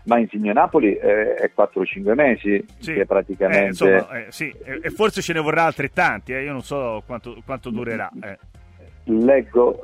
ma Insigne Napoli è 4-5 mesi che praticamente... insomma, sì, e forse ce ne vorrà altrettanti, io non so quanto durerà. Leggo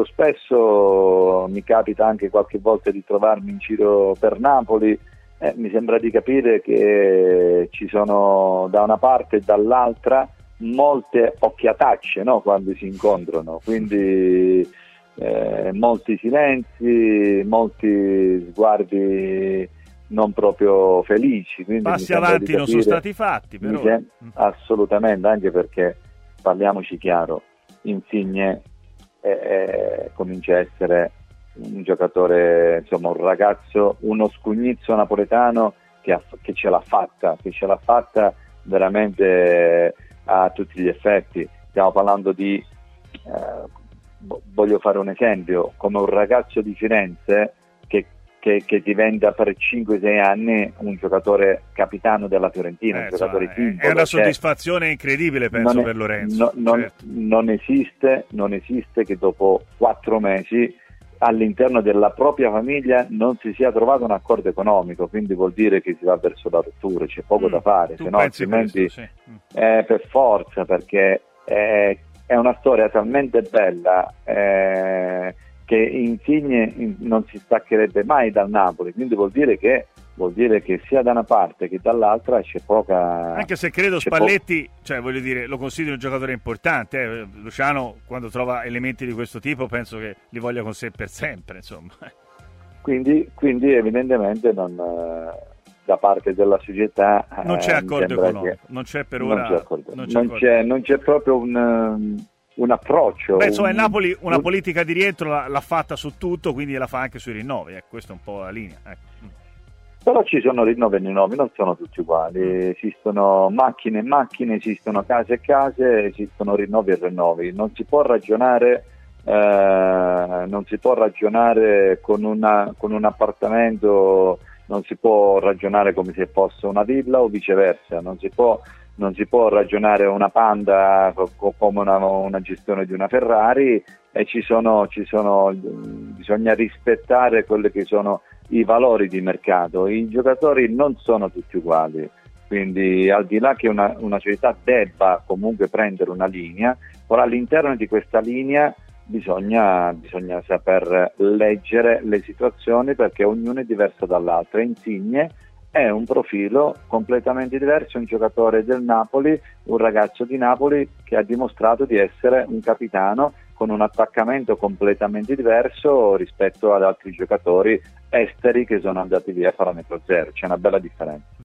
spesso, mi capita anche qualche volta di trovarmi in giro per Napoli, mi sembra di capire che ci sono da una parte e dall'altra molte occhiatacce, no? Quando si incontrano, quindi molti silenzi, molti sguardi non proprio felici. Quindi passi avanti non sono stati fatti, però. Assolutamente, anche perché parliamoci chiaro, Insigne comincia a essere un giocatore, insomma un ragazzo, uno scugnizzo napoletano che ce l'ha fatta veramente a tutti gli effetti. Stiamo parlando di voglio fare un esempio, come un ragazzo di Firenze che diventa per 5-6 anni un giocatore capitano della Fiorentina, un giocatore simbolo. È una soddisfazione incredibile, penso, per Lorenzo. Non esiste che dopo 4 mesi all'interno della propria famiglia non si sia trovato un accordo economico, quindi vuol dire che si va verso la rottura, c'è poco da fare, se no altrimenti questo, sì. Per forza, perché è una storia talmente bella che Insigne non si staccherebbe mai dal Napoli, quindi vuol dire che sia da una parte che dall'altra c'è poca... Anche se credo Spalletti, cioè voglio dire, lo considero un giocatore importante, Luciano quando trova elementi di questo tipo penso che li voglia con sé per sempre, insomma. Quindi evidentemente da parte della società non c'è accordo economico, non c'è per ora, non c'è proprio un approccio. Insomma, il Napoli una politica di rientro l'ha fatta su tutto, quindi la fa anche sui rinnovi, questa è un po' la linea. Però ci sono rinnovi, non sono tutti uguali, esistono macchine e macchine, esistono case e case, esistono rinnovi e rinnovi. Non si può ragionare con un appartamento, non si può ragionare come se fosse una villa o viceversa, non si può ragionare una Panda come una gestione di una Ferrari, e bisogna rispettare quelli che sono i valori di mercato. I giocatori non sono tutti uguali, quindi al di là che una società debba comunque prendere una linea, ora all'interno di questa linea bisogna saper leggere le situazioni, perché ognuno è diverso dall'altro. Insigne è un profilo completamente diverso, un giocatore del Napoli, un ragazzo di Napoli che ha dimostrato di essere un capitano con un attaccamento completamente diverso rispetto ad altri giocatori esteri che sono andati via a parametro zero. C'è una bella differenza.